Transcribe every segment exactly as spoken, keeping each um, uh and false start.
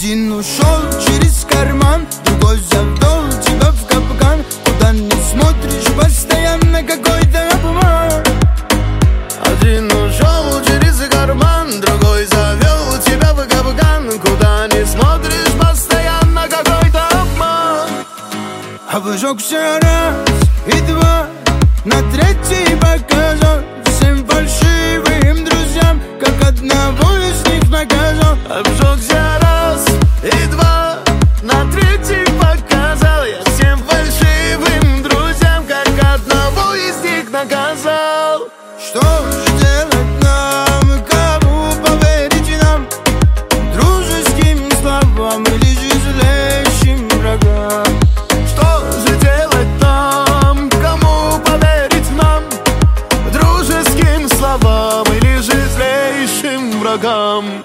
Один ушел через карман, другой завел тебя в капкан. Куда не смотришь, постоянно какой-то обман. Один ушел через карман, другой завел тебя в капкан. Куда не смотришь, постоянно какой-то обман. Обжегся раз и два, на третий показал всем фальшивым друзьям, как одного из них наказал. Обжегся раз и два, на третий показал я всем фальшивым друзьям, как одного из них наказал. Что же делать нам, кому поверить нам? Дружеским словам или же злейшим врагам? Что же делать нам, кому поверить нам? Дружеским словам или же злейшим врагам?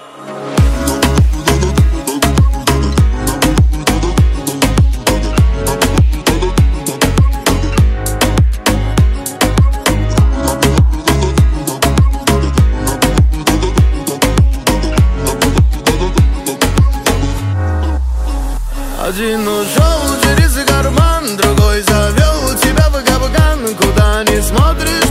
Один ушел через карман, другой завел тебя в капкан. Куда не смотришь,